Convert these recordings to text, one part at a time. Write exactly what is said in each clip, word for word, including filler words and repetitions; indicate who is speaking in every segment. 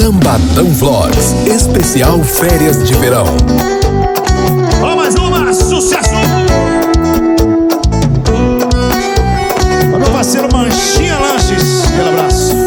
Speaker 1: Lambadão Vlogs, especial férias de verão.
Speaker 2: Ó, mais uma, sucesso! Ó, meu parceiro Manchinha Lanches, aquele abraço.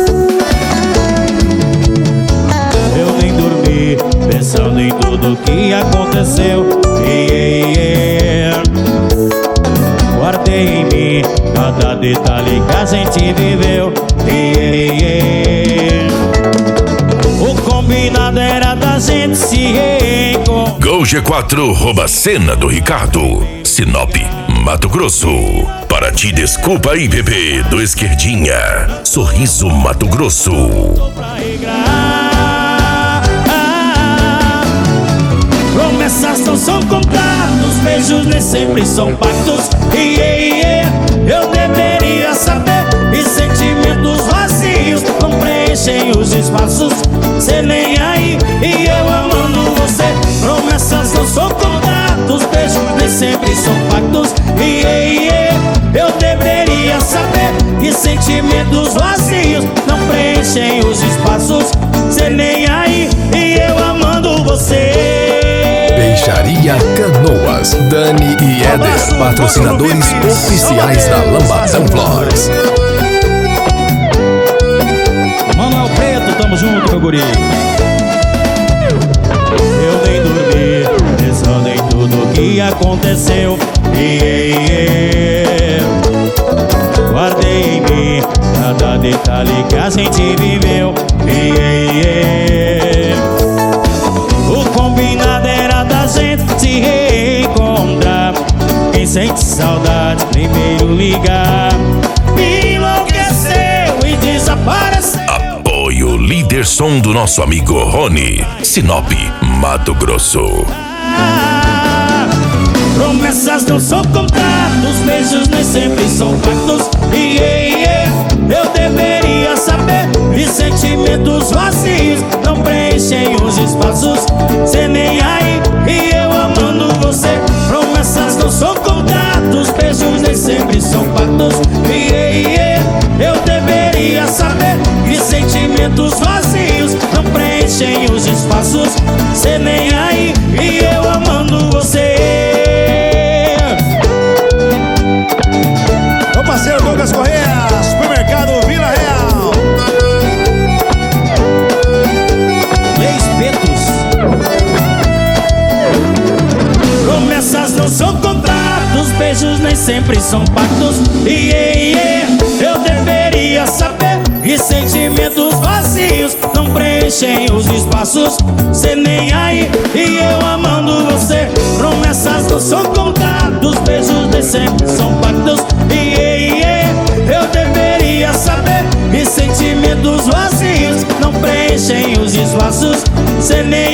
Speaker 3: Eu nem dormi, pensando em tudo que aconteceu. Yeah, yeah. Guardei em mim cada detalhe que a gente viveu. Yeah, yeah. O combinado era da gente se reencontrar.
Speaker 4: Gol G quatro rouba cena do Ricardo. Sinop, Mato Grosso. Para ti, desculpa aí, bebê, do Esquerdinha. Sorriso, Mato Grosso.
Speaker 3: Promessas não são contados, beijos nem sempre são pactos. E yeah, yeah, eu deveria saber. E sentimentos vazios não preenchem os espaços. Cê nem aí, e eu amando você. Promessas não são contados, beijos nem sempre são pactos. E yeah, yeah, eu deveria saber. E sentimentos vazios não preenchem os espaços. Cê nem aí, e eu amando você.
Speaker 1: Peixaria Canoas, Dani e Éder, patrocinadores oficiais da Lambadão Vlogs.
Speaker 3: Manuel Preto, tamo junto, meu guri. Eu nem dormi, pensando em tudo que aconteceu. Yeah, yeah. Guardei em mim cada detalhe que a gente viveu. Yeah, yeah. O combinado era da gente se reencontrar. Quem sente saudade, primeiro ligar. Me enlouqueceu e desapareceu.
Speaker 4: Apoio líder som do nosso amigo Rony. Sinop, Mato Grosso.
Speaker 3: Ah, promessas não são contados, beijos nem sempre são pactos. E yeah, yeah, eu deveria saber. E sentimentos vazios não preenchem os espaços. Cê nem aí, e eu amando você. Promessas não são contados, beijos nem sempre são pactos. E yeah, yeah, eu deveria saber. E sentimentos vazios não preenchem os espaços. Cê nem aí, e eu amando você.
Speaker 2: Meu parceiro Douglas Correia, supermercado Vila Real.
Speaker 3: Leis Petos. Promessas não são contratos, beijos nem sempre são pactos. E yeah, yeah, eu deveria saber. E sentimentos vazios não preenchem os espaços. Cê nem aí, e eu amando você. Promessas não são contratos, beijos nem sempre são pactos. E yeah, yeah, eu deveria saber. E sentimentos vazios não preenchem os espaços. Cê nem